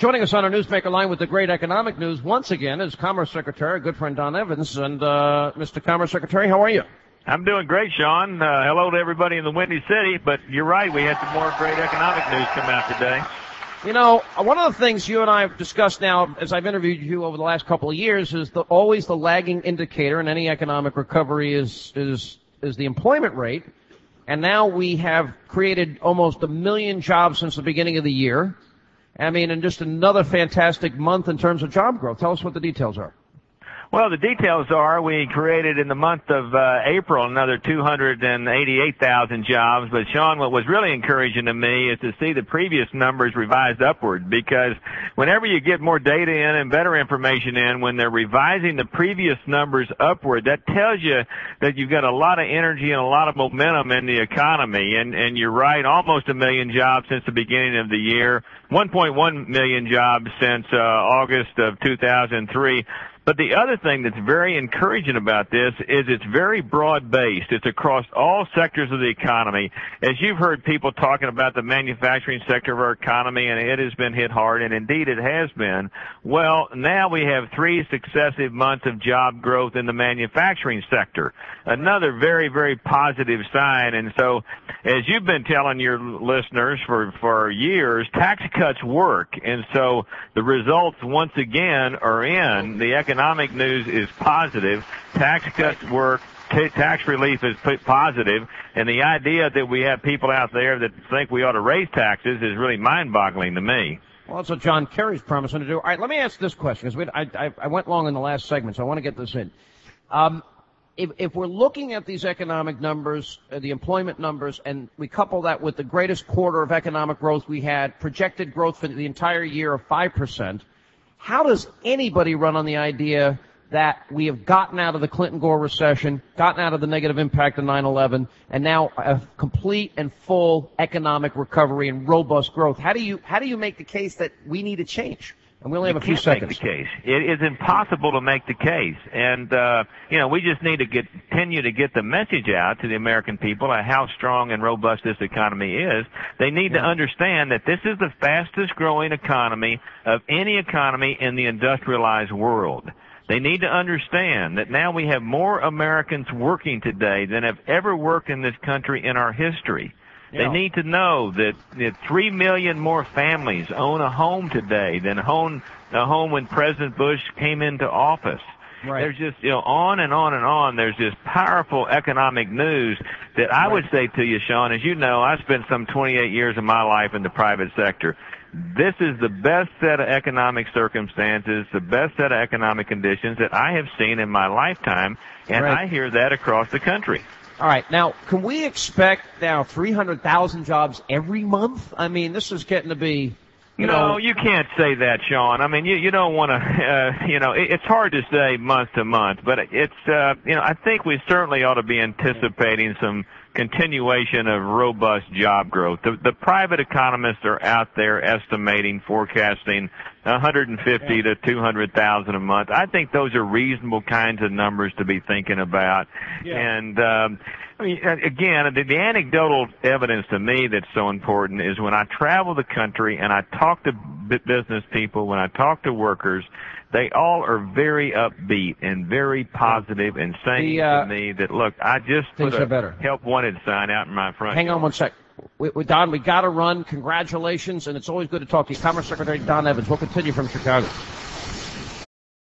Joining us on our Newsmaker line with the great economic news once again is Commerce Secretary, good friend Don Evans. And Mr. Commerce Secretary, how are you? I'm doing great, Sean. Hello to everybody in the Windy City. But you're right, we had some more great economic news come out today. You know, one of the things you and I have discussed now, as I've interviewed you over the last couple of years, is always the lagging indicator in any economic recovery is the employment rate. And now we have created almost 1 million jobs since the beginning of the year. I mean, and just another fantastic month in terms of job growth. Tell us what the details are. Well, the details are we created in the month of April another 288,000 jobs. But, Sean, what was really encouraging to me is to see the previous numbers revised upward, because whenever you get more data in and better information in, when they're revising the previous numbers upward, that tells you that you've got a lot of energy and a lot of momentum in the economy. And you're right, almost 1 million jobs since the beginning of the year, 1.1 million jobs since August of 2003. But the other thing that's very encouraging about this is it's very broad-based. It's across all sectors of the economy. As you've heard people talking about the manufacturing sector of our economy, and it has been hit hard, and indeed it has been. Well, now we have 3 successive months of job growth in the manufacturing sector. Another very, very positive sign. And so, as you've been telling your listeners for years, tax cuts work. And so the results, once again, are in. The economic news is positive. Tax cuts work. Tax relief is positive. And the idea that we have people out there that think we ought to raise taxes is really mind-boggling to me. Well, that's what John Kerry's promising to do. All right, let me ask this question, because I went long in the last segment, so I want to get this in. If we're looking at these economic numbers, the employment numbers, and we couple that with the greatest quarter of economic growth we had, projected growth for the entire year of 5%, how does anybody run on the idea that we have gotten out of the Clinton-Gore recession, gotten out of the negative impact of 9/11, and now a complete and full economic recovery and robust growth? How do you make the case that we need a change? And we only have a few seconds. Make the case. It is impossible to make the case. And, we just need to continue to get the message out to the American people on how strong and robust this economy is. They need to understand that this is the fastest growing economy of any economy in the industrialized world. They need to understand that now we have more Americans working today than have ever worked in this country in our history. They need to know that 3 million more families own a home today than owned a home when President Bush came into office. Right. There's just, on and on and on. There's this powerful economic news that I would say to you, Sean, as you know, I spent some 28 years of my life in the private sector. This is the best set of economic circumstances, the best set of economic conditions that I have seen in my lifetime, and I hear that across the country. All right. Now, can we expect now 300,000 jobs every month? I mean, this is getting to be, No, you can't say that, Sean. I mean, you don't want to, it's hard to say month to month, but it's, I think we certainly ought to be anticipating some continuation of robust job growth. The private economists are out there estimating, forecasting 150 to 200,000 a month. I think those are reasonable kinds of numbers to be thinking about. Yeah. And again, the anecdotal evidence to me that's so important is when I travel the country and I talk to business people, when I talk to workers, they all are very upbeat and very positive and saying to me that, look, I just put a help wanted sign out in my front Hang on one sec. Don, we got to run. Congratulations, and it's always good to talk to you. Commerce Secretary Don Evans. We'll continue from Chicago.